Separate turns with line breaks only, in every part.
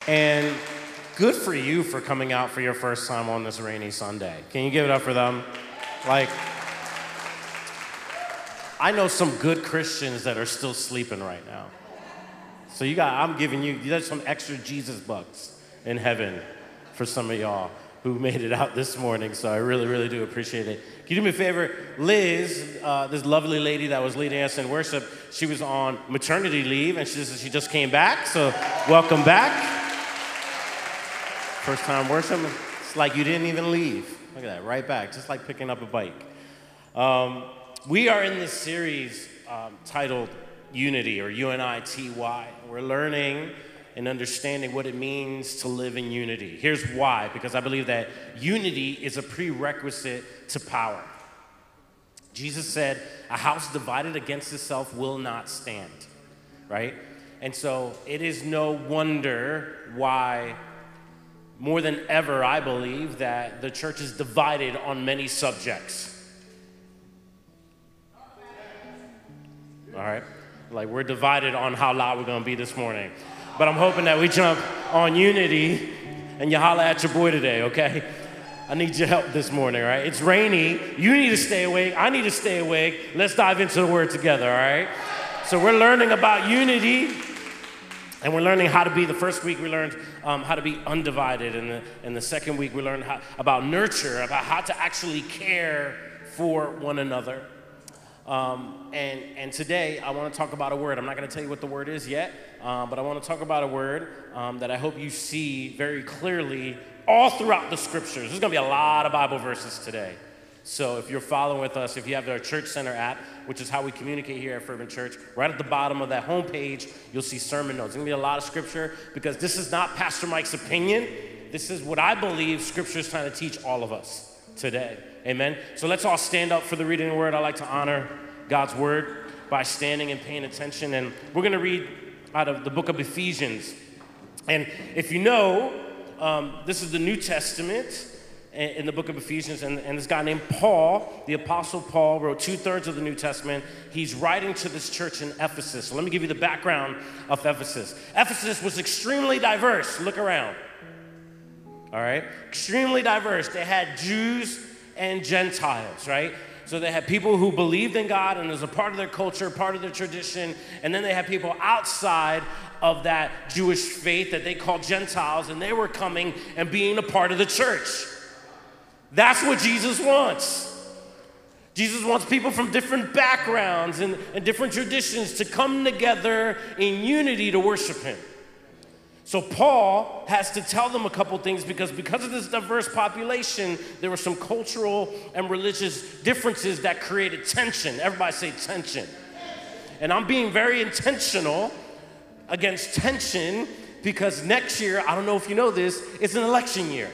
And good for you for coming out for your first time on this rainy Sunday. Can you give it up for them? Like, I know some good Christians that are still sleeping right now. So I'm giving you, there's some extra Jesus bucks in heaven for some of y'all who made it out this morning. So I really, really do appreciate it. Can you do me a favor? Liz, this lovely lady that was leading us in worship, she was on maternity leave and she just came back. So welcome back. First time worship. It's like you didn't even leave. Look at that, right back, just like picking up a bike. We are in this series titled Unity, or U-N-I-T-Y. We're learning and understanding what it means to live in unity. Here's why, because I believe that unity is a prerequisite to power. Jesus said, a house divided against itself will not stand, right? And so it is no wonder why, more than ever, I believe that the church is divided on many subjects. All right? Like, we're divided on how loud we're gonna be this morning. But I'm hoping that we jump on unity and you holler at your boy today, okay? I need your help this morning, all right? It's rainy. You need to stay awake. I need to stay awake. Let's dive into the word together, all right? So we're learning about unity, and we're learning how to be. The first week we learned how to be undivided, and the second week we learned about nurture, about how to actually care for one another. And today I want to talk about a word. I'm not going to tell you what the word is yet, but I want to talk about a word that I hope you see very clearly all throughout the scriptures. There's going to be a lot of Bible verses today. So if you're following with us, if you have our Church Center app, which is how we communicate here at Fervent Church, right at the bottom of that homepage, you'll see sermon notes. There's going to be a lot of scripture because this is not Pastor Mike's opinion. This is what I believe scripture is trying to teach all of us today. Amen. So let's all stand up for the reading of the word. I like to honor God's word by standing and paying attention. And we're going to read out of the book of Ephesians. And if you know, this is the New Testament in the book of Ephesians. And this guy named Paul, the Apostle Paul, wrote 2/3 of the New Testament. He's writing to this church in Ephesus. So let me give you the background of Ephesus. Ephesus was extremely diverse. Look around. All right? Extremely diverse. They had Jews and Gentiles, right? So they had people who believed in God and was a part of their culture, part of their tradition, and then they had people outside of that Jewish faith that they called Gentiles, and they were coming and being a part of the church. That's what Jesus wants. Jesus wants people from different backgrounds and different traditions to come together in unity to worship him. So Paul has to tell them a couple things because of this diverse population, there were some cultural and religious differences that created tension. Everybody say tension. And I'm being very intentional against tension because next year, I don't know if you know this, it's an election year.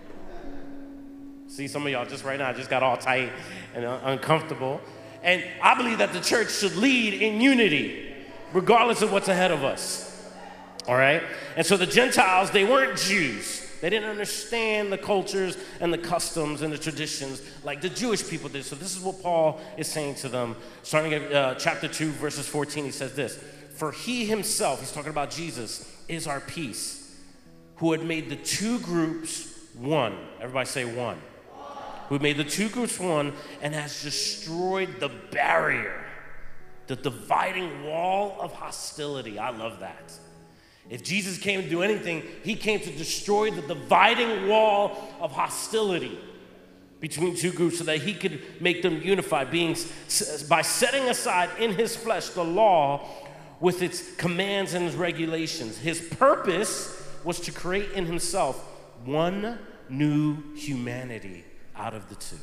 See, some of y'all just right now just got all tight and uncomfortable. And I believe that the church should lead in unity, regardless of what's ahead of us. All right? And so the Gentiles, they weren't Jews. They didn't understand the cultures and the customs and the traditions like the Jewish people did. So this is what Paul is saying to them. Starting at chapter 2, verses 14, he says this. For he himself, he's talking about Jesus, is our peace, who had made the two groups one. Everybody say one. Who made the two groups one and has destroyed the barrier, the dividing wall of hostility. I love that. If Jesus came to do anything, he came to destroy the dividing wall of hostility between two groups so that he could make them unified, by setting aside in his flesh the law with its commands and its regulations. His purpose was to create in himself one new humanity out of the two.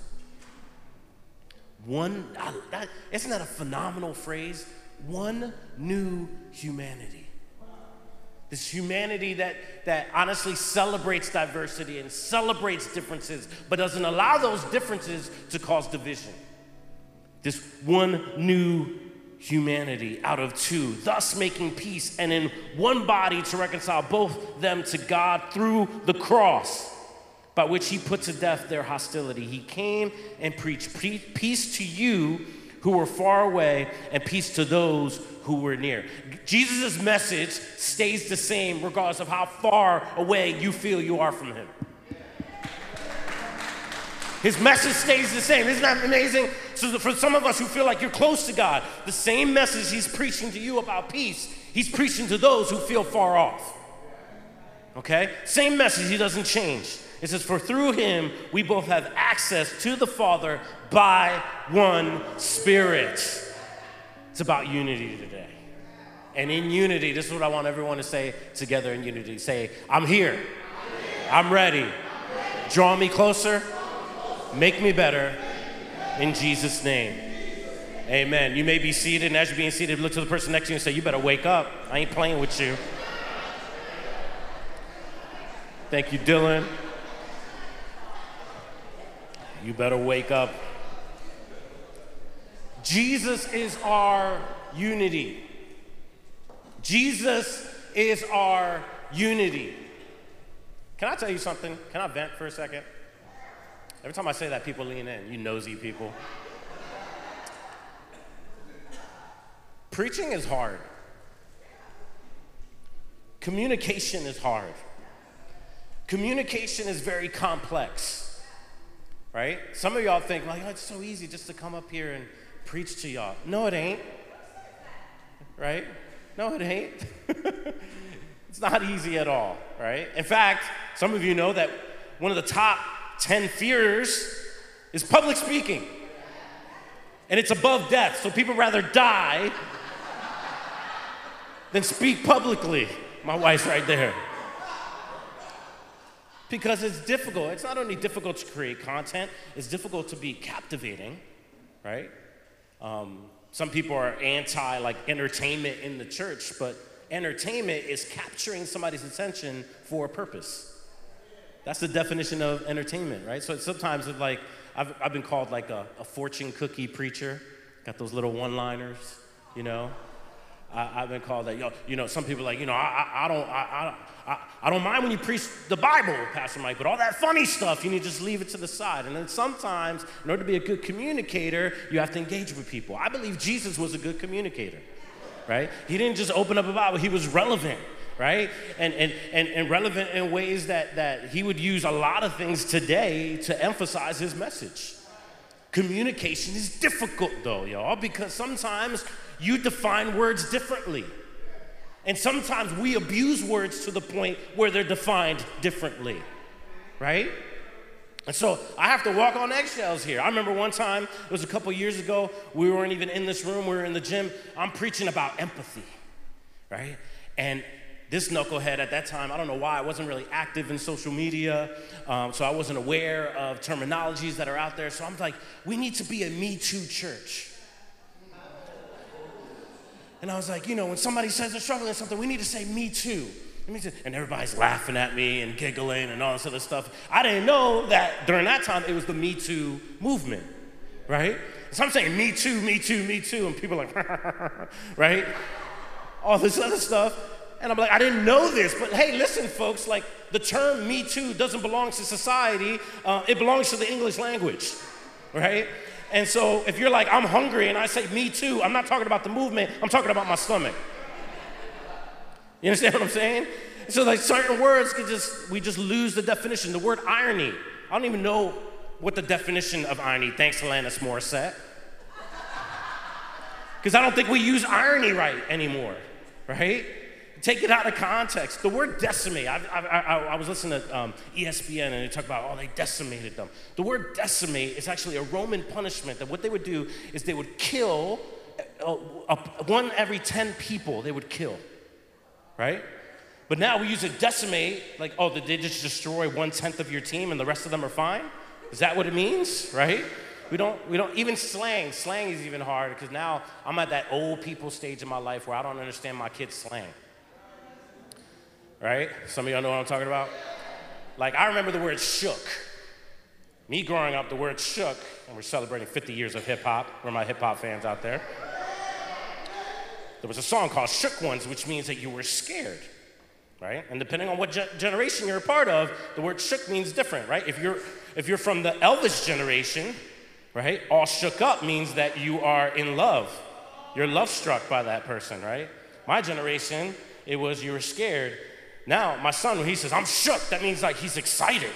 Isn't that a phenomenal phrase? One new humanity. This humanity that honestly celebrates diversity and celebrates differences, but doesn't allow those differences to cause division. This one new humanity out of two, thus making peace, and in one body to reconcile both them to God through the cross, by which he put to death their hostility. He came and preached peace to you who were far away, and peace to those who were near. Jesus' message stays the same regardless of how far away you feel you are from him. His message stays the same. Isn't that amazing? So for some of us who feel like you're close to God, the same message he's preaching to you about peace, he's preaching to those who feel far off. Okay? Same message, he doesn't change. It says, for through him we both have access to the Father by one Spirit. It's about unity today. And in unity, this is what I want everyone to say together in unity. Say, I'm here. I'm ready. Draw me closer. Make me better. In Jesus' name. Amen. You may be seated, and as you're being seated, look to the person next to you and say, you better wake up. I ain't playing with you. Thank you, Dylan. You better wake up. Jesus is our unity. Jesus is our unity. Can I tell you something? Can I vent for a second? Every time I say that, people lean in. You nosy people. Preaching is hard. Communication is hard. Communication is very complex, right? Some of y'all think, like, oh, it's so easy just to come up here and preach to y'all. No, it ain't, right? No, it ain't. It's not easy at all, right? In fact, some of you know that one of the top 10 fears is public speaking. And it's above death, so people rather die than speak publicly. My wife's right there. Because it's difficult. It's not only difficult to create content, it's difficult to be captivating, right? Some people are anti, like, entertainment in the church, but entertainment is capturing somebody's attention for a purpose. That's the definition of entertainment, right? So sometimes it's like, I've been called like a fortune cookie preacher. Got those little one-liners, you know? I've been called that. You know, some people are like, you know, I don't mind when you preach the Bible, Pastor Mike, but all that funny stuff, you need to just leave it to the side. And then sometimes, in order to be a good communicator, you have to engage with people. I believe Jesus was a good communicator, right? He didn't just open up a Bible, he was relevant, right? And relevant in ways that he would use a lot of things today to emphasize his message. Communication is difficult though, y'all, because sometimes you define words differently. And sometimes we abuse words to the point where they're defined differently, right? And so I have to walk on eggshells here. I remember one time, it was a couple years ago, we weren't even in this room, we were in the gym. I'm preaching about empathy, right? And this knucklehead at that time, I don't know why, I wasn't really active in social media, so I wasn't aware of terminologies that are out there. So I'm like, we need to be a Me Too church. And I was like, you know, when somebody says they're struggling with something, we need to say Me Too. And everybody's laughing at me and giggling and all this other stuff. I didn't know that during that time it was the Me Too movement, right? So I'm saying Me Too, Me Too, Me Too, and people are like, right? All this other stuff. And I'm like, I didn't know this, but hey, listen, folks, like the term Me Too doesn't belong to society. It belongs to the English language, right? And so if you're like, I'm hungry, and I say Me Too, I'm not talking about the movement, I'm talking about my stomach. You understand what I'm saying? So like certain words we just lose the definition. The word irony, I don't even know what the definition of irony, thanks Alanis Morissette. Because I don't think we use irony right anymore, right? Take it out of context. The word decimate, I was listening to ESPN and they talk about, they decimated them. The word decimate is actually a Roman punishment that what they would do is they would kill, one every 10 people they would kill, right? But now we use a decimate, like, did they just destroy 1/10 of your team and the rest of them are fine? Is that what it means, right? We don't, even slang is even hard because now I'm at that old people stage in my life where I don't understand my kids' slang. Right? Some of y'all know what I'm talking about? Like, I remember the word shook. Me growing up, the word shook, and we're celebrating 50 years of hip hop. Where are my hip hop fans out there? There was a song called Shook Ones, which means that you were scared, right? And depending on what generation you're a part of, the word shook means different, right? If you're from the Elvis generation, right? All shook up means that you are in love. You're love struck by that person, right? My generation, it was you were scared. Now, my son, when he says, I'm shook, that means like he's excited.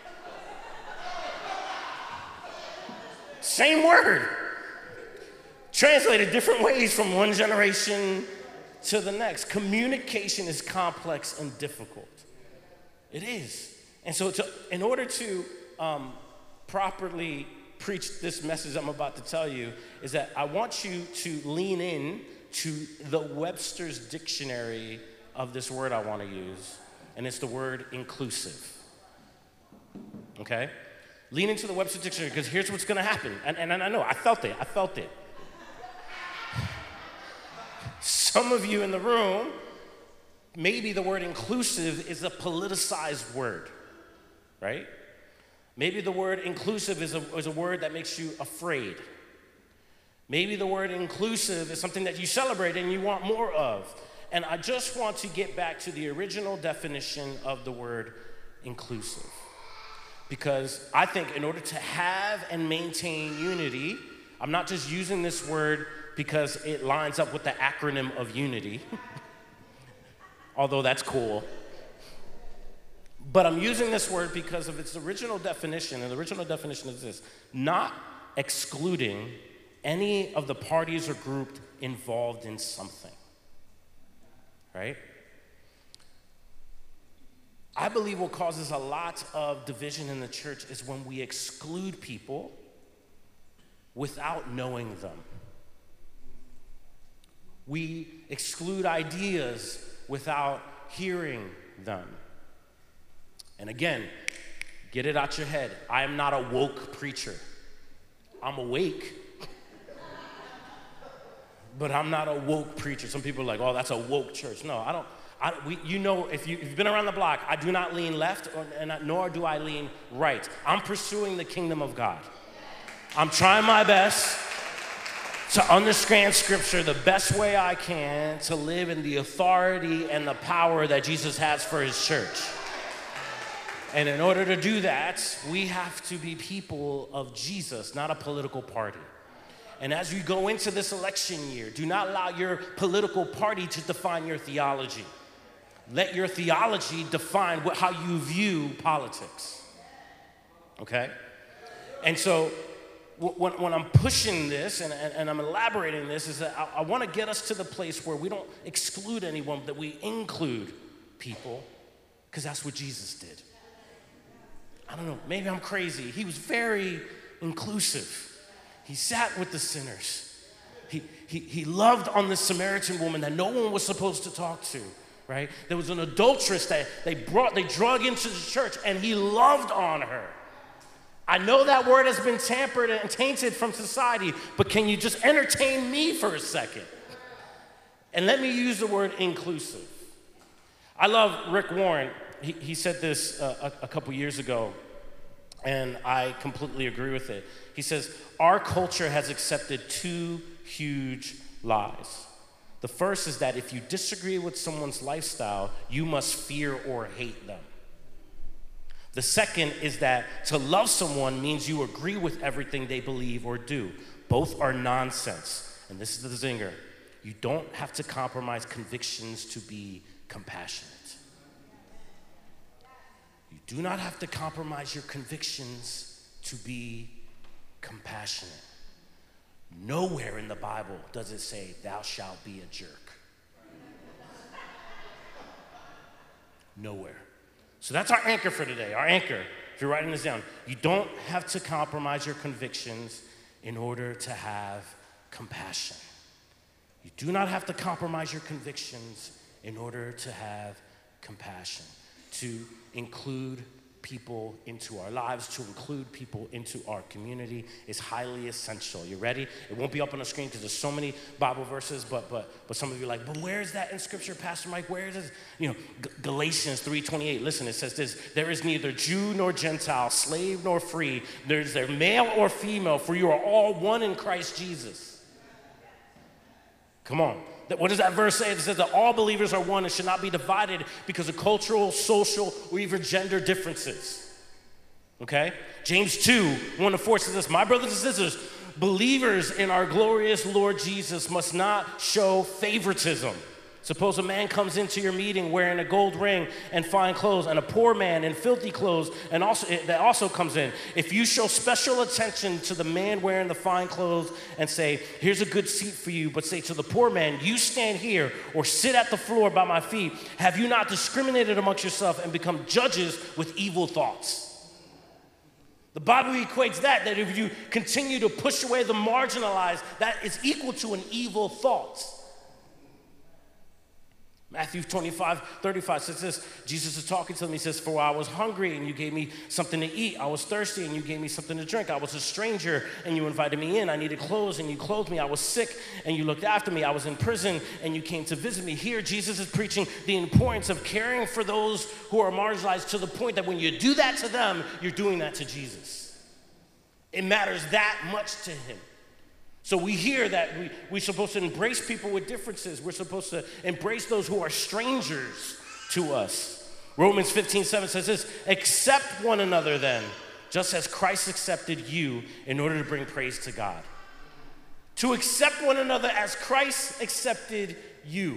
Same word. Translated different ways from one generation to the next. Communication is complex and difficult. It is. And so in order to properly preach this message I'm about to tell you, is that I want you to lean in to the Webster's dictionary of this word I want to use, and it's the word inclusive. Okay? Lean into the Webster's dictionary, because here's what's going to happen. And I know, I felt it. Some of you in the room, maybe the word inclusive is a politicized word, right? Maybe the word inclusive is a word that makes you afraid. Maybe the word inclusive is something that you celebrate and you want more of. And I just want to get back to the original definition of the word inclusive. Because I think in order to have and maintain unity, I'm not just using this word because it lines up with the acronym of unity, although that's cool. But I'm using this word because of its original definition, and the original definition is this: not excluding any of the parties or group involved in something, right? I believe what causes a lot of division in the church is when we exclude people without knowing them. We exclude ideas without hearing them. And again, get it out your head. I am not a woke preacher. I'm awake, but I'm not a woke preacher. Some people are like, oh, that's a woke church. No, I don't. If you've been around the block, I do not lean left, nor do I lean right. I'm pursuing the kingdom of God. I'm trying my best to understand Scripture the best way I can, to live in the authority and the power that Jesus has for his church. And in order to do that, we have to be people of Jesus, not a political party. And as you go into this election year, do not allow your political party to define your theology. Let your theology define how you view politics, okay? And so when I'm pushing this and I'm elaborating this, is that I want to get us to the place where we don't exclude anyone, that we include people, because that's what Jesus did. I don't know, maybe I'm crazy. He was very inclusive. He sat with the sinners. He loved on the Samaritan woman that no one was supposed to talk to, right? There was an adulteress that they drug into the church, and he loved on her. I know that word has been tampered and tainted from society, but can you just entertain me for a second? And let me use the word inclusive. I love Rick Warren. He said this a couple years ago, and I completely agree with it. He says, our culture has accepted two huge lies. The first is that if you disagree with someone's lifestyle, you must fear or hate them. The second is that to love someone means you agree with everything they believe or do. Both are nonsense. And this is the zinger. You don't have to compromise convictions to be compassionate. You do not have to compromise your convictions to be compassionate. Nowhere in the Bible does it say, thou shalt be a jerk. Nowhere. So that's our anchor for today. Our anchor, if you're writing this down, you don't have to compromise your convictions in order to have compassion. You do not have to compromise your convictions in order to have compassion. To include people into our lives, to include people into our community is highly essential. You ready? It won't be up on the screen because there's so many Bible verses, but some of you are like, but where is that in Scripture, Pastor Mike? Where is it? You know, Galatians 3:28. Listen, it says this: there is neither Jew nor Gentile, slave nor free. There's neither male or female, for you are all one in Christ Jesus. Come on. What does that verse say? It says that all believers are one and should not be divided because of cultural, social, or even gender differences. Okay? James 2, 1-4 says this, my brothers and sisters, believers in our glorious Lord Jesus must not show favoritism. Suppose a man comes into your meeting wearing a gold ring and fine clothes, and a poor man in filthy clothes that also comes in. If you show special attention to the man wearing the fine clothes and say, here's a good seat for you, but say to the poor man, you stand here or sit at the floor by my feet, have you not discriminated amongst yourself and become judges with evil thoughts? The Bible equates that if you continue to push away the marginalized, that is equal to an evil thought. Matthew 25:35 says this, Jesus is talking to them, he says, for I was hungry and you gave me something to eat. I was thirsty and you gave me something to drink. I was a stranger and you invited me in. I needed clothes and you clothed me. I was sick and you looked after me. I was in prison and you came to visit me. Here, Jesus is preaching the importance of caring for those who are marginalized to the point that when you do that to them, you're doing that to Jesus. It matters that much to him. So we hear that we're supposed to embrace people with differences. We're supposed to embrace those who are strangers to us. Romans 15:7 says this, accept one another then, just as Christ accepted you in order to bring praise to God. To accept one another as Christ accepted you.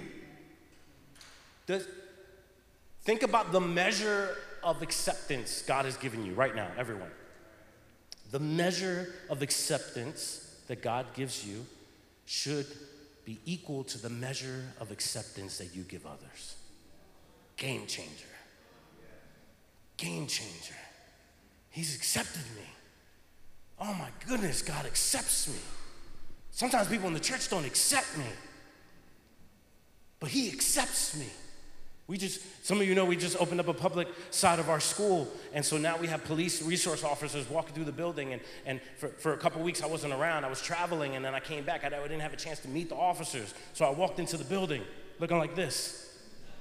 Think about the measure of acceptance God has given you right now, everyone. The measure of acceptance that God gives you should be equal to the measure of acceptance that you give others. Game changer. Game changer. He's accepted me. Oh my goodness, God accepts me. Sometimes people in the church don't accept me, but he accepts me. Some of you know we just opened up a public side of our school, and so now we have police resource officers walking through the building, and for a couple weeks I wasn't around. I was traveling, and then I came back. I didn't have a chance to meet the officers, so I walked into the building looking like this.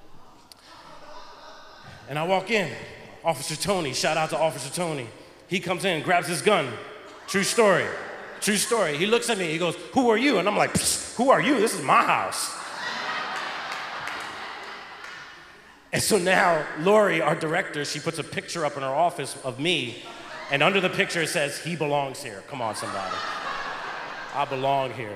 And I walk in, Officer Tony, shout out to Officer Tony. He comes in, grabs his gun. True story, true story. He looks at me, he goes, who are you? And I'm like, who are you? This is my house. And so now, Lori, our director, she puts a picture up in her office of me, and under the picture it says, he belongs here. Come on, somebody. I belong here.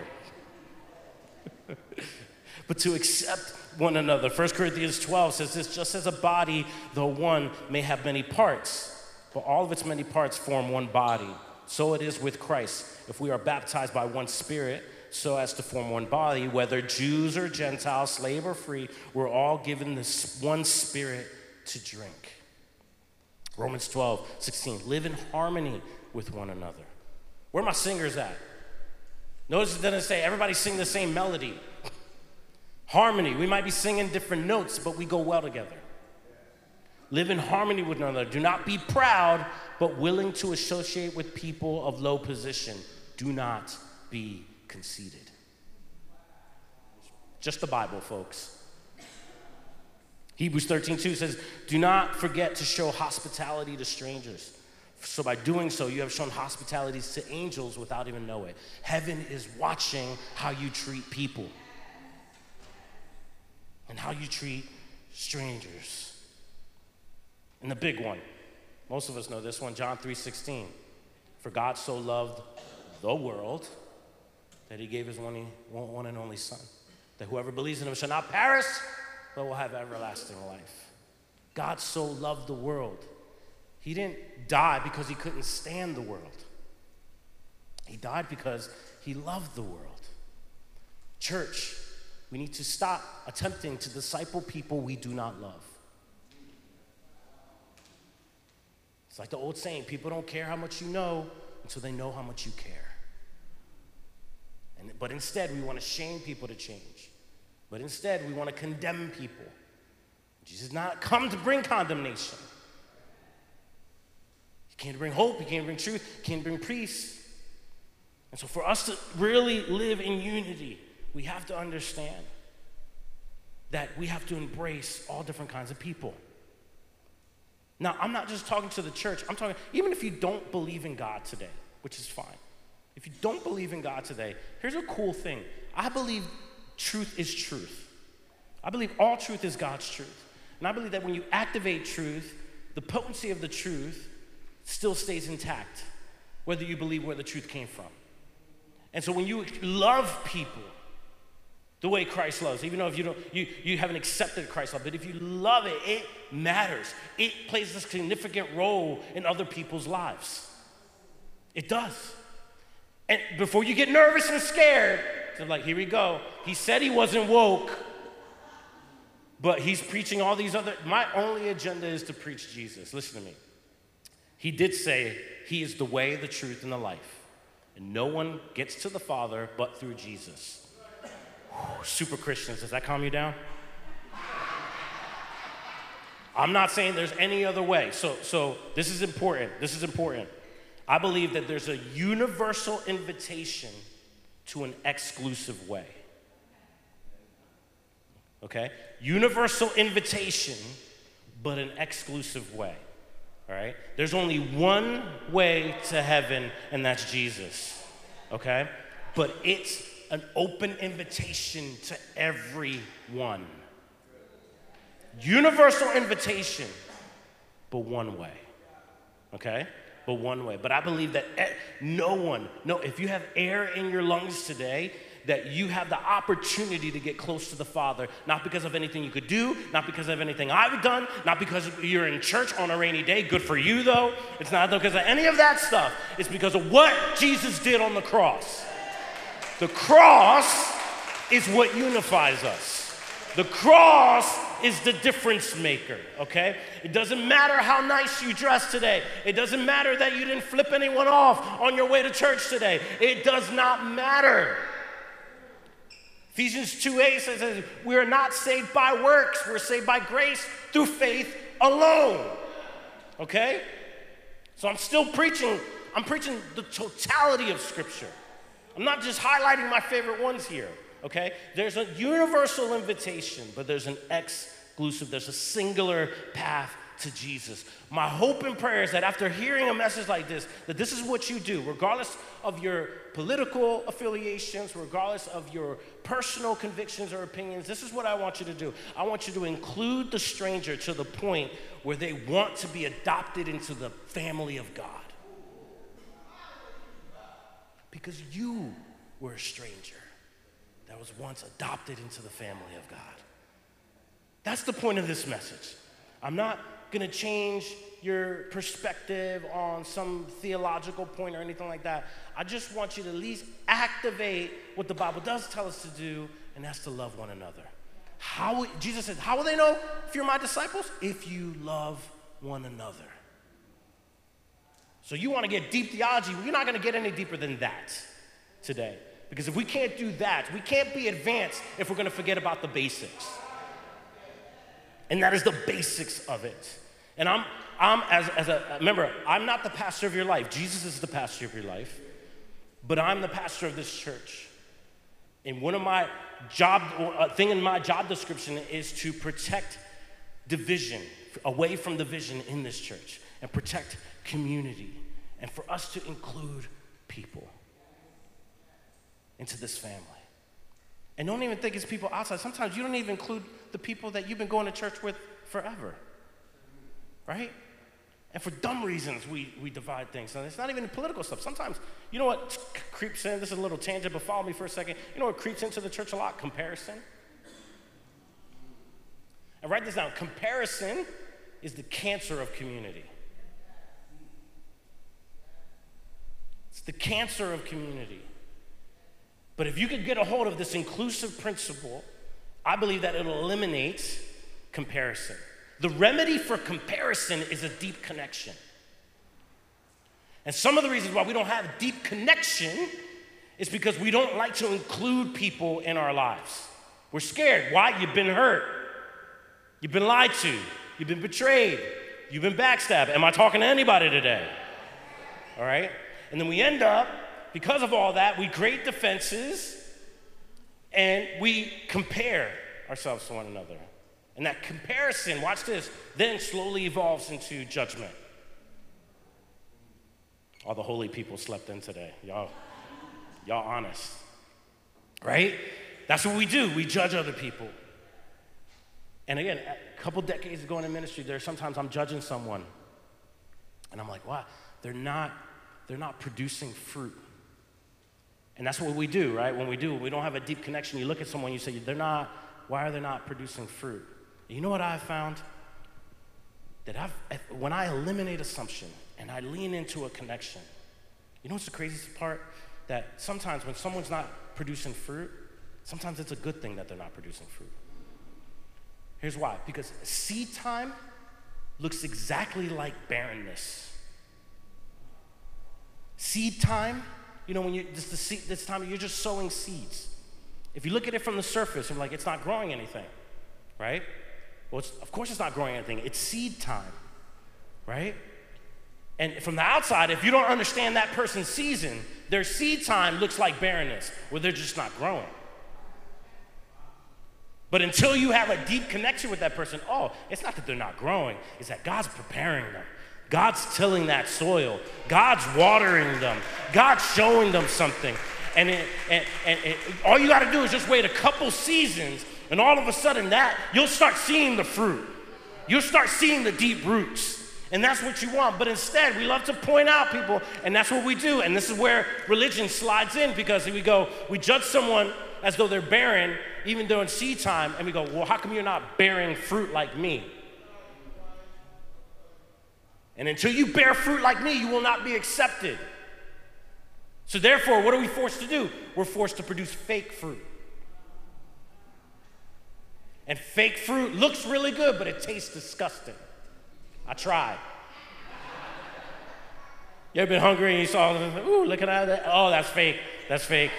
But to accept one another, 1 Corinthians 12 says this, just as a body, though one, may have many parts, but all of its many parts form one body. So it is with Christ. If we are baptized by one Spirit, so as to form one body, whether Jews or Gentiles, slave or free, we're all given this one Spirit to drink. Romans 12:16, live in harmony with one another. Where are my singers at? Notice it doesn't say everybody sing the same melody. Harmony, we might be singing different notes, but we go well together. Live in harmony with one another. Do not be proud, but willing to associate with people of low position. Do not be conceited. Just the Bible, folks. Hebrews 13:2 says, do not forget to show hospitality to strangers. So by doing so, you have shown hospitality to angels without even knowing it. Heaven is watching how you treat people and how you treat strangers. And the big one, most of us know this one, John 3:16. For God so loved the world that he gave his one and only Son, that whoever believes in him shall not perish, but will have everlasting life. God so loved the world. He didn't die because he couldn't stand the world. He died because he loved the world. Church, we need to stop attempting to disciple people we do not love. It's like the old saying, people don't care how much you know until they know how much you care. But instead, we want to shame people to change. But instead, we want to condemn people. Jesus did not come to bring condemnation. He came to bring hope. He came to bring truth. He came to bring peace. And so for us to really live in unity, we have to understand that we have to embrace all different kinds of people. Now, I'm not just talking to the church. I'm talking, even if you don't believe in God today, which is fine. If you don't believe in God today, here's a cool thing. I believe truth is truth. I believe all truth is God's truth. And I believe that when you activate truth, the potency of the truth still stays intact, whether you believe where the truth came from. And so when you love people the way Christ loves, even though if you haven't accepted Christ's love, but if you love it, it matters. It plays a significant role in other people's lives. It does. And before you get nervous and scared, they're like, here we go. He said he wasn't woke, but he's preaching all these other, my only agenda is to preach Jesus. Listen to me. He did say he is the way, the truth, and the life. And no one gets to the Father but through Jesus. Whew, super Christians, does that calm you down? I'm not saying there's any other way. So this is important. This is important. I believe that there's a universal invitation to an exclusive way. Okay? Universal invitation, but an exclusive way. All right? There's only one way to heaven, and that's Jesus. Okay? But it's an open invitation to everyone. Universal invitation, but one way. Okay? But one way. But I believe that if you have air in your lungs today, that you have the opportunity to get close to the Father, not because of anything you could do, not because of anything I've done, not because you're in church on a rainy day. Good for you, though. It's not because of any of that stuff. It's because of what Jesus did on the cross. The cross is what unifies us. The cross is the difference maker, okay? It doesn't matter how nice you dress today. It doesn't matter that you didn't flip anyone off on your way to church today. It does not matter. Ephesians 2:8 says, we are not saved by works. We're saved by grace through faith alone, okay? So I'm still preaching. I'm preaching the totality of Scripture. I'm not just highlighting my favorite ones here, okay? There's a universal invitation, but there's an exclusive, there's a singular path to Jesus. My hope and prayer is that after hearing a message like this, that this is what you do, regardless of your political affiliations, regardless of your personal convictions or opinions. This is what I want you to do. I want you to include the stranger to the point where they want to be adopted into the family of God. Because you were a stranger that was once adopted into the family of God. That's the point of this message. I'm not going to change your perspective on some theological point or anything like that. I just want you to at least activate what the Bible does tell us to do, and that's to love one another. Jesus says, how will they know if you're my disciples? If you love one another. So you want to get deep theology, well, you're not going to get any deeper than that today. Because if we can't do that, we can't be advanced if we're going to forget about the basics. And that is the basics of it. And remember, I'm not the pastor of your life. Jesus is the pastor of your life. But I'm the pastor of this church. And one of my thing in my job description is to protect division, away from division in this church, and protect community, and for us to include people into this family. And don't even think it's people outside. Sometimes you don't even include the people that you've been going to church with forever, right? And for dumb reasons, we divide things. And it's not even political stuff. Sometimes, you know what creeps in? This is a little tangent, but follow me for a second. You know what creeps into the church a lot? Comparison. And write this down. Comparison is the cancer of community. It's the cancer of community. But if you could get a hold of this inclusive principle, I believe that it'll eliminate comparison. The remedy for comparison is a deep connection. And some of the reasons why we don't have a deep connection is because we don't like to include people in our lives. We're scared. Why? You've been hurt. You've been lied to. You've been betrayed. You've been backstabbed. Am I talking to anybody today? All right? And then we end up, because of all that, we create defenses and we compare ourselves to one another. And that comparison, watch this, then slowly evolves into judgment. All the holy people slept in today. Y'all honest. Right? That's what we do. We judge other people. And again, a couple decades ago in the ministry, sometimes I'm judging someone. And I'm like, wow, they're not producing fruit. And that's what we do, right? When we don't have a deep connection, you look at someone, you say, why are they not producing fruit? And you know what I've found? That when I eliminate assumption and I lean into a connection, you know what's the craziest part? That sometimes when someone's not producing fruit, sometimes it's a good thing that they're not producing fruit. Here's why. Because seed time looks exactly like barrenness. Seed time, when this time you're just sowing seeds. If you look at it from the surface, I'm like, it's not growing anything, right? Well, of course it's not growing anything. It's seed time, right? And from the outside, if you don't understand that person's season, their seed time looks like barrenness, where they're just not growing. But until you have a deep connection with that person, it's not that they're not growing, it's that God's preparing them. God's tilling that soil. God's watering them. God's showing them something. And all you got to do is just wait a couple seasons, and all of a sudden you'll start seeing the fruit. You'll start seeing the deep roots. And that's what you want. But instead, we love to point out people, and that's what we do. And this is where religion slides in, because we judge someone as though they're barren, even though in seed time, and we go, well, how come you're not bearing fruit like me? And until you bear fruit like me, you will not be accepted. So therefore, what are we forced to do? We're forced to produce fake fruit. And fake fruit looks really good, but it tastes disgusting. I tried. You ever been hungry and you saw, ooh, look at that? Oh, that's fake. That's fake.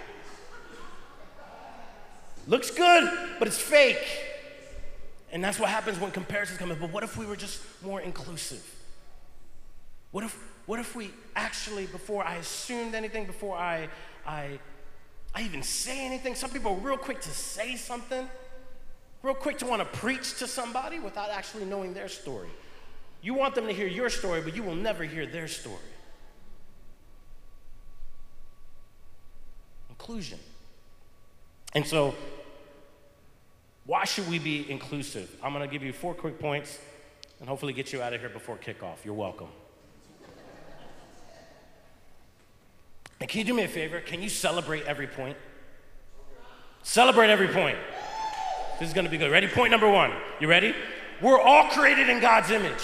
Looks good, but it's fake. And that's what happens when comparisons come in. But what if we were just more inclusive? What if we actually, before I assumed anything, before I even say anything, some people are real quick to say something, real quick to want to preach to somebody without actually knowing their story. You want them to hear your story, but you will never hear their story. Inclusion. And so, why should we be inclusive? I'm going to give you 4 quick points and hopefully get you out of here before kickoff. You're welcome. And can you do me a favor? Can you celebrate every point? Celebrate every point. This is going to be good. Ready? Point number 1. You ready? We're all created in God's image.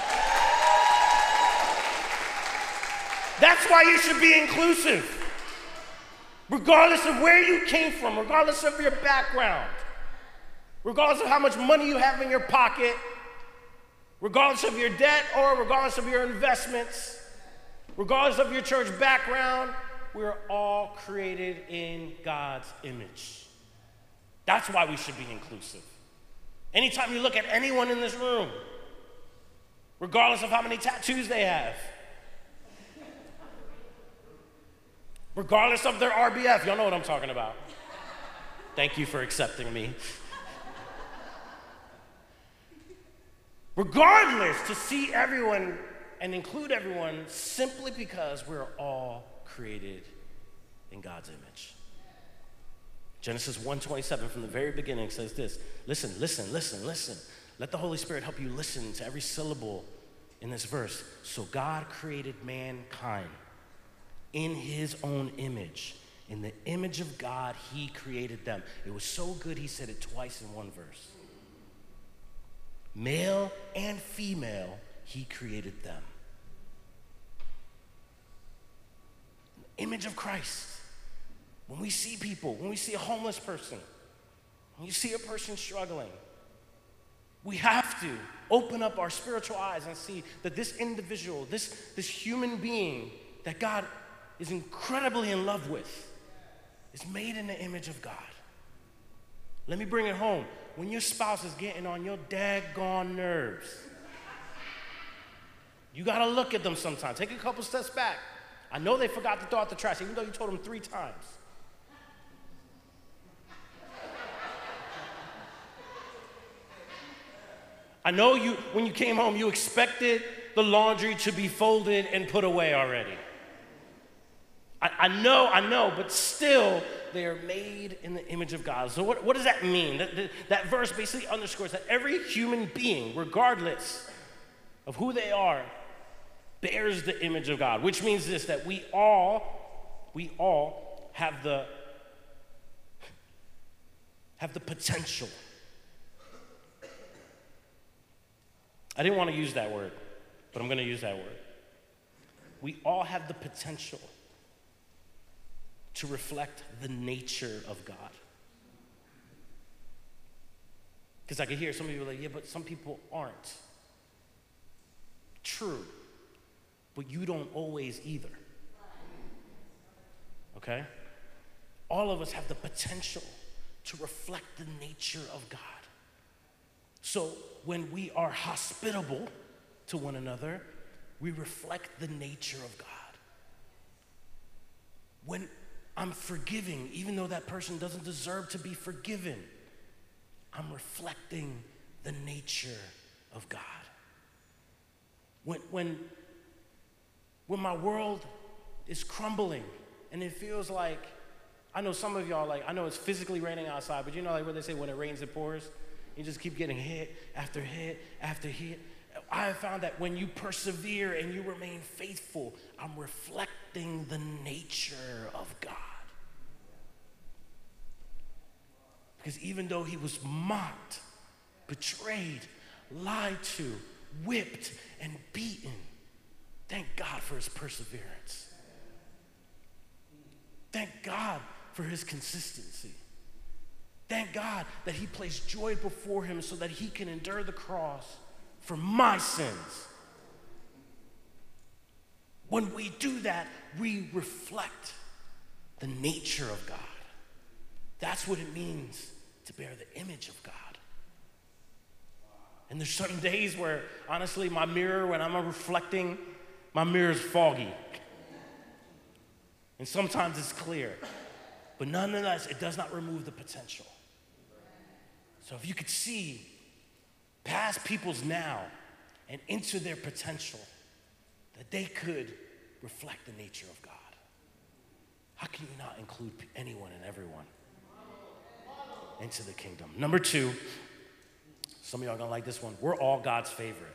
That's why you should be inclusive. Regardless of where you came from, regardless of your background, regardless of how much money you have in your pocket, regardless of your debt or regardless of your investments, regardless of your church background, we're all created in God's image. That's why we should be inclusive. Anytime you look at anyone in this room, regardless of how many tattoos they have, regardless of their RBF, y'all know what I'm talking about. Thank you for accepting me. Regardless, to see everyone and include everyone simply because we're all created in God's image. Genesis 1:27 from the very beginning says this. Listen. Let the Holy Spirit help you listen to every syllable in this verse. So God created mankind in his own image. In the image of God, he created them. It was so good, he said it twice in one verse. Male and female, he created them. Image of Christ. When we see people, when we see a homeless person, when you see a person struggling, we have to open up our spiritual eyes and see that this individual, this human being that God is incredibly in love with, is made in the image of God. Let me bring it home. When your spouse is getting on your daggone nerves, you gotta look at them sometimes. Take a couple steps back. I know they forgot to throw out the trash, even though you told them 3 times. I know when you came home, you expected the laundry to be folded and put away already. I know, but still, they are made in the image of God. So what does that mean? That verse basically underscores that every human being, regardless of who they are, bears the image of God, which means this, that we all have the potential. I didn't want to use that word, but I'm going to use that word. We all have the potential to reflect the nature of God. Because I could hear some people like, yeah, but some people aren't. True, but you don't always either. Okay? All of us have the potential to reflect the nature of God. So when we are hospitable to one another, we reflect the nature of God. When I'm forgiving, even though that person doesn't deserve to be forgiven, I'm reflecting the nature of God. When my world is crumbling and it feels like, I know some of y'all, like, I know it's physically raining outside, but you know, like what they say, when it rains, it pours. You just keep getting hit after hit after hit. I have found that when you persevere and you remain faithful, I'm reflecting the nature of God. Because even though he was mocked, betrayed, lied to, whipped, and beaten, thank God for his perseverance. Thank God for his consistency. Thank God that he placed joy before him so that he can endure the cross for my sins. When we do that, we reflect the nature of God. That's what it means to bear the image of God. And there's certain days where, honestly, my mirror, when I'm reflecting, my mirror is foggy. And sometimes it's clear. But nonetheless, it does not remove the potential. So if you could see past people's now and into their potential, that they could reflect the nature of God, how can you not include anyone and everyone into the kingdom? Number two, some of y'all are gonna like this one. We're all God's favorite.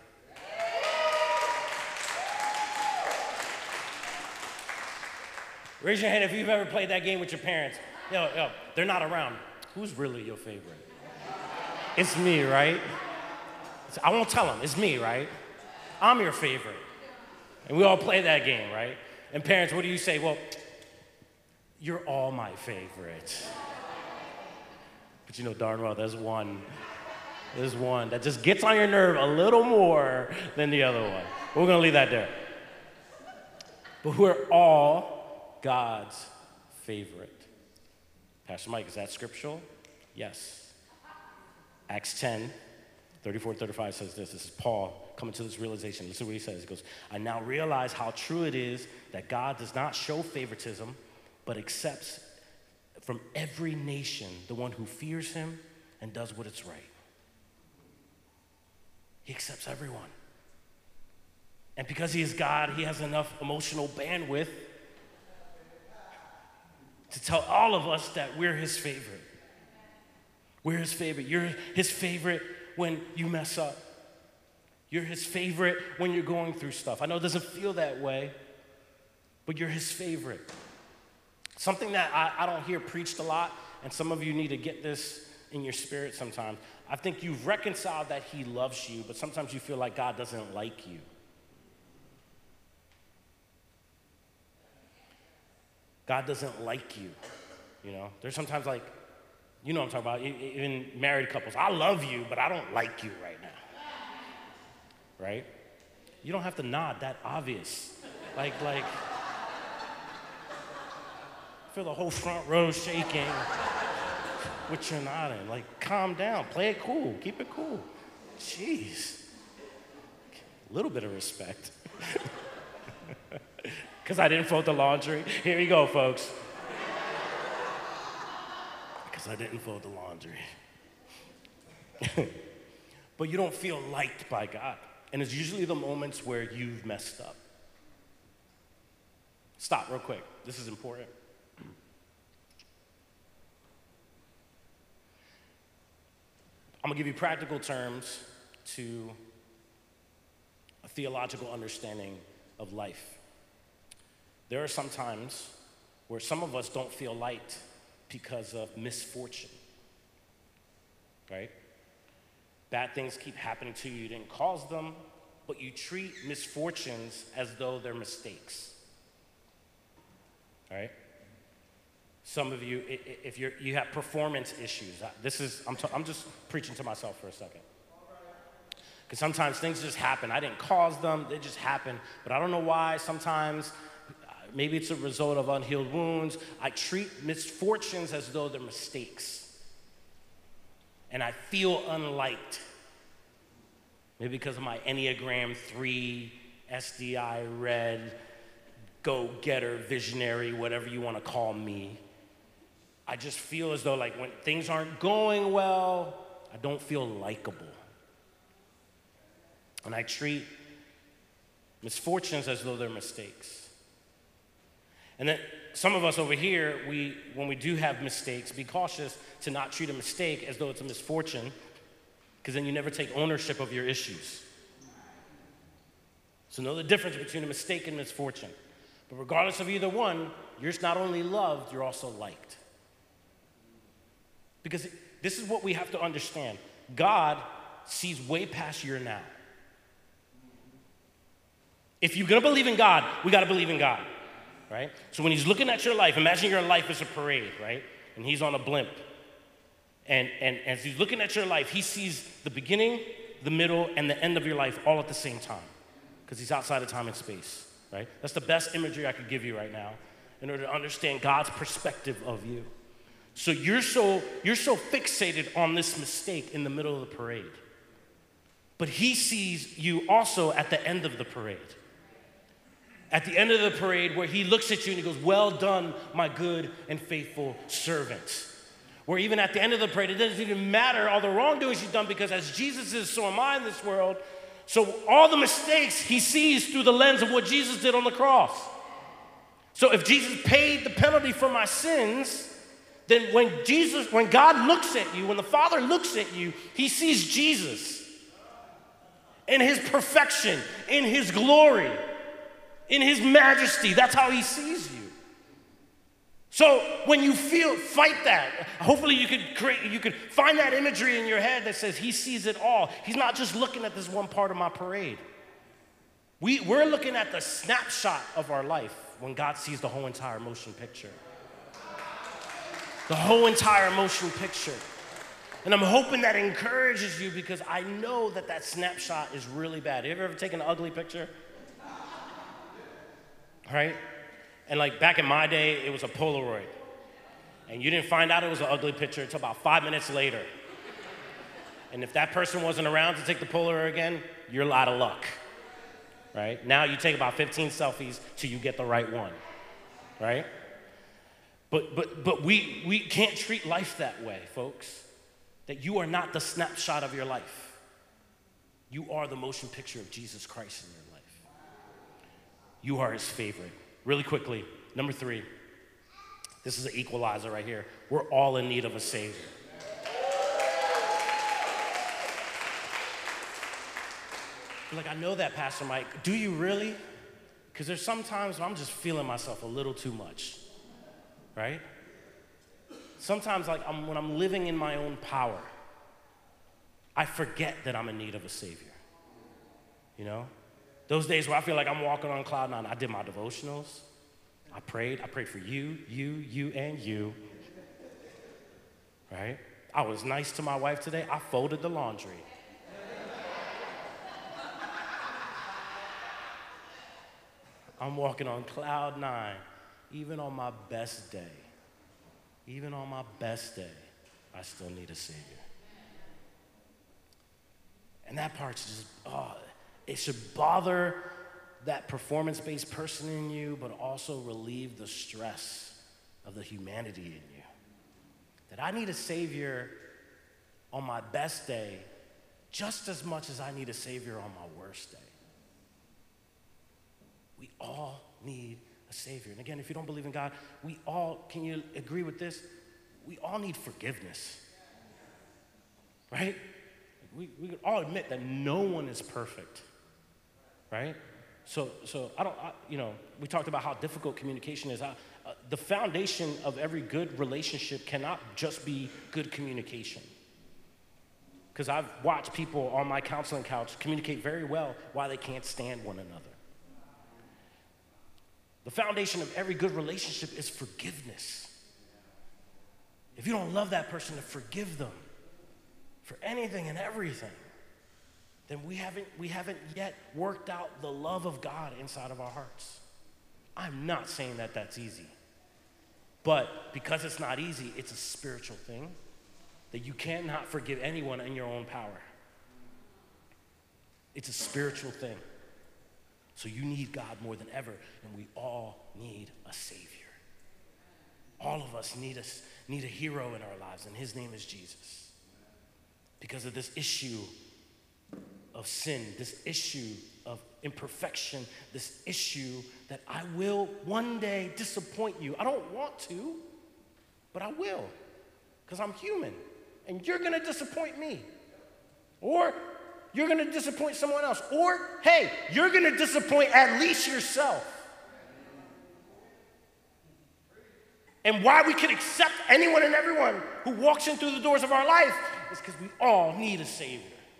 Raise your hand if you've ever played that game with your parents. Yo, they're not around. Who's really your favorite? It's me, right? I won't tell them, it's me, right? I'm your favorite. And we all play that game, right? And parents, what do you say? Well, you're all my favorite. But you know darn well there's one that just gets on your nerve a little more than the other one. We're gonna leave that there. But we're all God's favorite. Pastor Mike, is that scriptural? Yes. Acts 10, 34, 35 says this. This is Paul coming to this realization. Listen to what he says. He goes, I now realize how true it is that God does not show favoritism, but accepts from every nation the one who fears him and does what is right. He accepts everyone. And because he is God, he has enough emotional bandwidth to tell all of us that we're his favorite. We're his favorite. You're his favorite when you mess up. You're his favorite when you're going through stuff. I know it doesn't feel that way, but you're his favorite. Something that I don't hear preached a lot, and some of you need to get this in your spirit sometimes. I think you've reconciled that he loves you, but sometimes you feel like God doesn't like you. God doesn't like you, you know? There's sometimes like, you know what I'm talking about, even married couples. I love you, but I don't like you right now, right? You don't have to nod that obvious. Like, feel the whole front row shaking, which you're nodding. Like, calm down, play it cool, keep it cool. Jeez, a little bit of respect. Because I didn't fold the laundry. Here you go, folks. Because I didn't fold the laundry. But you don't feel liked by God. And it's usually the moments where you've messed up. Stop real quick. This is important. I'm going to give you practical terms to a theological understanding of life. There are some times where some of us don't feel light because of misfortune, right? Bad things keep happening to you. You didn't cause them, but you treat misfortunes as though they're mistakes, right? Some of you, if you have performance issues, I'm just preaching to myself for a second. Because sometimes things just happen. I didn't cause them, they just happen. But I don't know why. Sometimes, maybe it's a result of unhealed wounds. I treat misfortunes as though they're mistakes. And I feel unliked. Maybe because of my Enneagram 3, SDI, red, go-getter, visionary, whatever you want to call me. I just feel as though like when things aren't going well, I don't feel likable. And I treat misfortunes as though they're mistakes. And then some of us over here, when we do have mistakes, be cautious to not treat a mistake as though it's a misfortune, because then you never take ownership of your issues. So know the difference between a mistake and misfortune. But regardless of either one, you're not only loved, you're also liked. Because this is what we have to understand. God sees way past your now. If you're gonna believe in God, we gotta believe in God, right? So when he's looking at your life, imagine your life is a parade, right? And he's on a blimp. And as he's looking at your life, he sees the beginning, the middle, and the end of your life all at the same time. Because he's outside of time and space, right? That's the best imagery I could give you right now in order to understand God's perspective of you. So you're so fixated on this mistake in the middle of the parade. But he sees you also at the end of the parade. At the end of the parade where he looks at you and he goes, well done, my good and faithful servant. Where even at the end of the parade, it doesn't even matter all the wrongdoings you've done, because as Jesus is, so am I in this world. So all the mistakes he sees through the lens of what Jesus did on the cross. So if Jesus paid the penalty for my sins, then when God looks at you, when the Father looks at you, he sees Jesus in his perfection, in his glory, in his majesty. That's how he sees you. So when you fight that, hopefully you could find that imagery in your head that says he sees it all. He's not just looking at this one part of my parade. We're looking at the snapshot of our life when God sees the whole entire motion picture. The whole entire motion picture. And I'm hoping that encourages you, because I know that snapshot is really bad. Have you ever taken an ugly picture? Right? And like back in my day, it was a Polaroid. And you didn't find out it was an ugly picture until about 5 minutes later. And if that person wasn't around to take the Polaroid again, you're out of luck. Right? Now you take about 15 selfies till you get the right one. Right? But we can't treat life that way, folks. That you are not the snapshot of your life. You are the motion picture of Jesus Christ in your life. You are his favorite. Really quickly, number 3. This is an equalizer right here. We're all in need of a Savior. You're like, I know that, Pastor Mike. Do you really? Because there's some times where I'm just feeling myself a little too much. Right? Sometimes when I'm living in my own power, I forget that I'm in need of a Savior. You know? Those days where I feel like I'm walking on cloud nine, I did my devotionals. I prayed for you, and you. Right? I was nice to my wife today. I folded the laundry. I'm walking on cloud 9. Even on my best day, I still need a Savior. And that part's just, it should bother that performance-based person in you, but also relieve the stress of the humanity in you. That I need a Savior on my best day just as much as I need a Savior on my worst day. We all need a Savior. And again, if you don't believe in God, can you agree with this? We all need forgiveness, right? We can all admit that no one is perfect, right? So we talked about how difficult communication is. The foundation of every good relationship cannot just be good communication. Because I've watched people on my counseling couch communicate very well while they can't stand one another. The foundation of every good relationship is forgiveness. If you don't love that person, to forgive them for anything and everything, then we haven't yet worked out the love of God inside of our hearts. I'm not saying that that's easy. But because it's not easy, it's a spiritual thing that you cannot forgive anyone in your own power. It's a spiritual thing. So you need God more than ever, and we all need a Savior. All of us need a hero in our lives, and his name is Jesus. Because of this issue of sin, this issue of imperfection, this issue that I will one day disappoint you. I don't want to, but I will, because I'm human, and you're gonna disappoint me. Or you're gonna disappoint someone else. Or, hey, you're gonna disappoint at least yourself. And why we can accept anyone and everyone who walks in through the doors of our life is because we all need a Savior.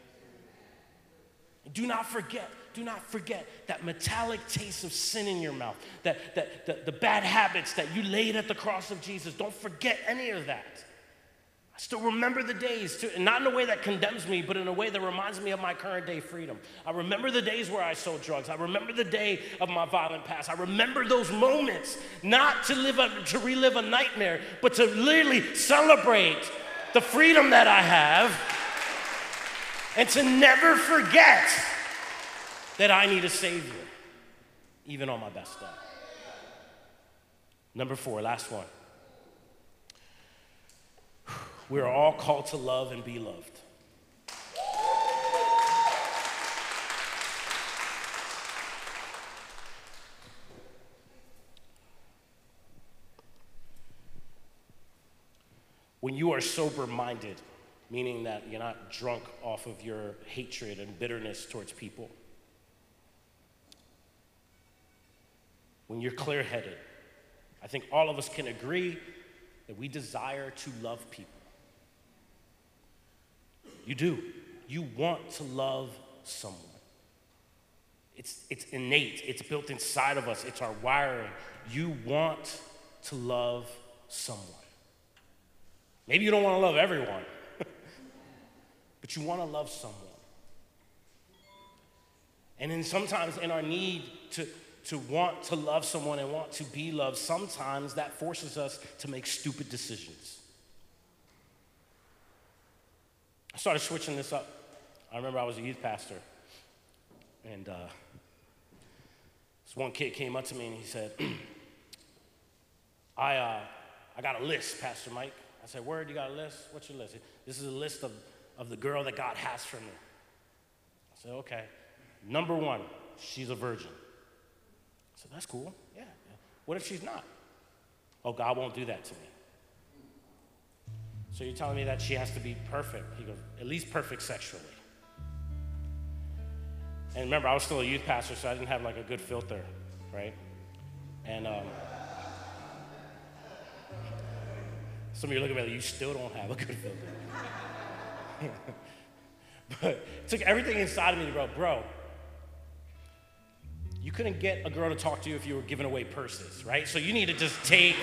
Do not forget that metallic taste of sin in your mouth, the bad habits that you laid at the cross of Jesus. Don't forget any of that. I still remember the days, not in a way that condemns me, but in a way that reminds me of my current day freedom. I remember the days where I sold drugs. I remember the day of my violent past. I remember those moments, not to relive a nightmare, but to literally celebrate the freedom that I have, and to never forget that I need a Savior, even on my best day. Number 4, last one. We're all called to love and be loved. When you are sober-minded, meaning that you're not drunk off of your hatred and bitterness towards people. When you're clear-headed, I think all of us can agree that we desire to love people. You do. You want to love someone. It's innate. It's built inside of us. It's our wiring. You want to love someone. Maybe you don't want to love everyone, but you want to love someone. And then sometimes in our need to want to love someone and want to be loved, sometimes that forces us to make stupid decisions. I started switching this up. I remember I was a youth pastor, and this one kid came up to me and he said, I got a list, Pastor Mike. I said, word, you got a list? What's your list? This is a list of the girl that God has for me. I said, okay. Number 1, she's a virgin. I said, that's cool. Yeah. What if she's not? Oh, God won't do that to me. So you're telling me that she has to be perfect? He goes, at least perfect sexually. And remember, I was still a youth pastor, so I didn't have like a good filter, right? And some of you are looking at me like, you still don't have a good filter. But it took everything inside of me to go, bro, you couldn't get a girl to talk to you if you were giving away purses, right? So you need to just take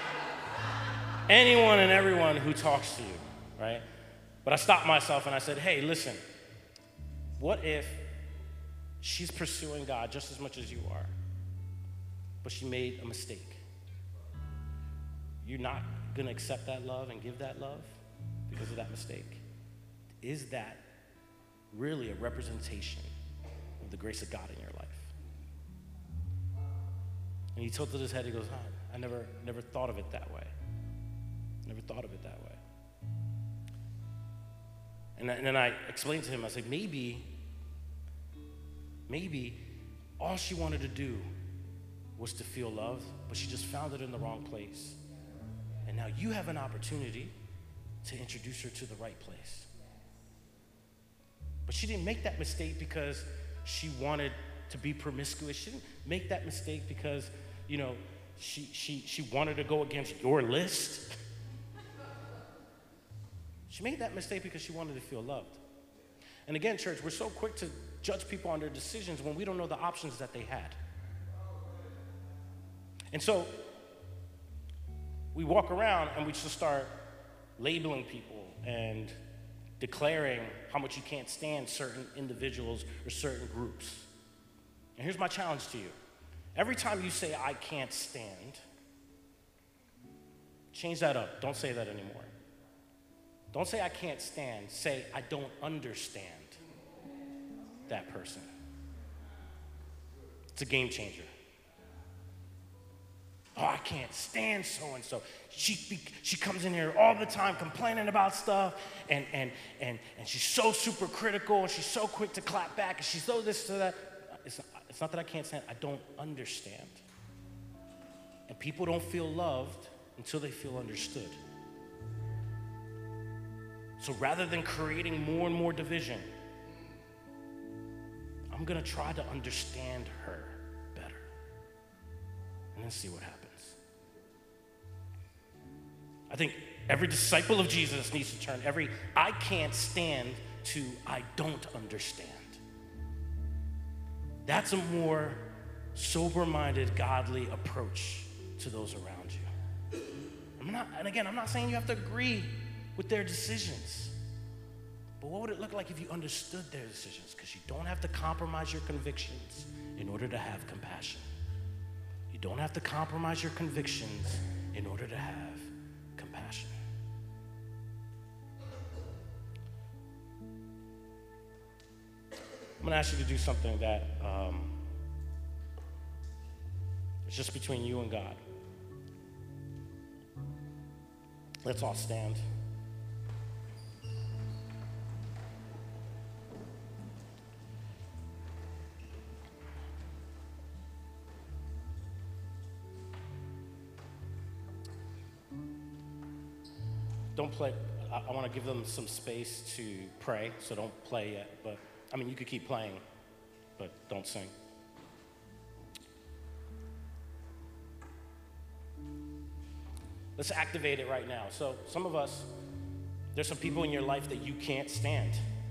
anyone and everyone who talks to you, right? But I stopped myself and I said, hey, listen, what if she's pursuing God just as much as you are, but she made a mistake? You're not gonna accept that love and give that love because of that mistake? Is that really a representation of the grace of God in your life? And he tilted his head, he goes, I never thought of it that way. Never thought of it that way. And then I explained to him, I said, maybe all she wanted to do was to feel loved, but she just found it in the wrong place. And now you have an opportunity to introduce her to the right place. But she didn't make that mistake because she wanted to be promiscuous. She didn't make that mistake because, you know, she wanted to go against your list. She made that mistake because she wanted to feel loved. And again, church, we're so quick to judge people on their decisions when we don't know the options that they had. And so we walk around and we just start labeling people and declaring how much you can't stand certain individuals or certain groups. And here's my challenge to you. Every time you say, I can't stand, change that up. Don't say that anymore. Don't say I can't stand. Say I don't understand that person. It's a game changer. Oh, I can't stand so-and-so. She comes in here all the time complaining about stuff, and she's so super critical, and she's so quick to clap back, and she's so this to that. It's not that I can't stand, I don't understand. And people don't feel loved until they feel understood. So rather than creating more and more division, I'm gonna try to understand her better and then see what happens. I think every disciple of Jesus needs to turn every I can't stand to I don't understand. That's a more sober-minded, godly approach to those around you. I'm not saying you have to agree with their decisions, but what would it look like if you understood their decisions? Because you don't have to compromise your convictions in order to have compassion. You don't have to compromise your convictions in order to have compassion. I'm going to ask you to do something that is just between you and God. Let's all stand. Don't play. I want to give them some space to pray, so don't play yet. But I mean, you could keep playing, but don't sing. Let's activate it right now. So some of us, there's some people in your life that you can't stand.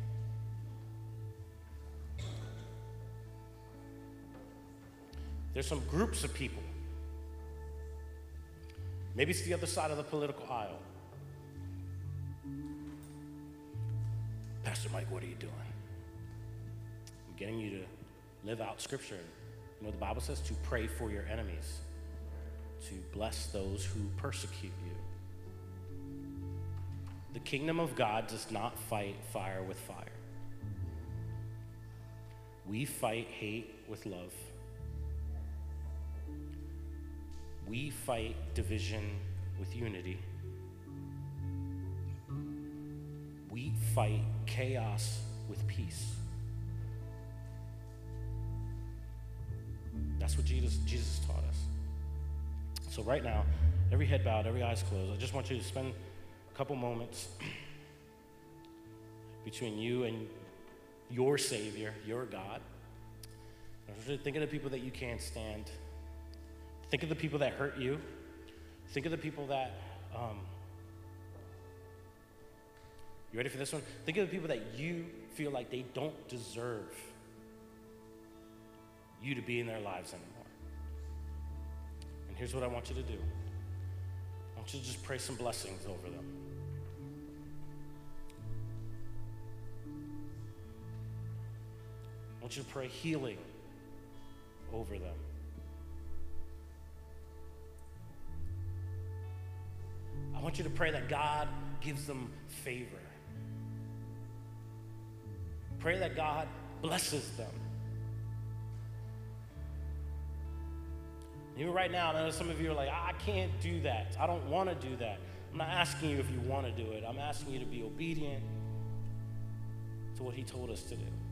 There's some groups of people. Maybe it's the other side of the political aisle. Pastor Mike, what are you doing? I'm getting you to live out Scripture. You know, the Bible says to pray for your enemies, to bless those who persecute you. The kingdom of God does not fight fire with fire. We fight hate with love. We fight division with unity. We fight chaos with peace. That's what Jesus taught us. So right now, every head bowed, every eyes closed, I just want you to spend a couple moments between you and your Savior, your God. Think of the people that you can't stand. Think of the people that hurt you. Think of the people that, you ready for this one? Think of the people that you feel like they don't deserve you to be in their lives anymore. And here's what I want you to do. I want you to just pray some blessings over them. I want you to pray healing over them. I want you to pray that God gives them favor. Pray that God blesses them. Even right now, I know some of you are like, I can't do that. I don't want to do that. I'm not asking you if you want to do it. I'm asking you to be obedient to what He told us to do.